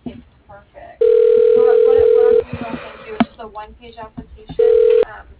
perfect. So what you also do is just a one-page application.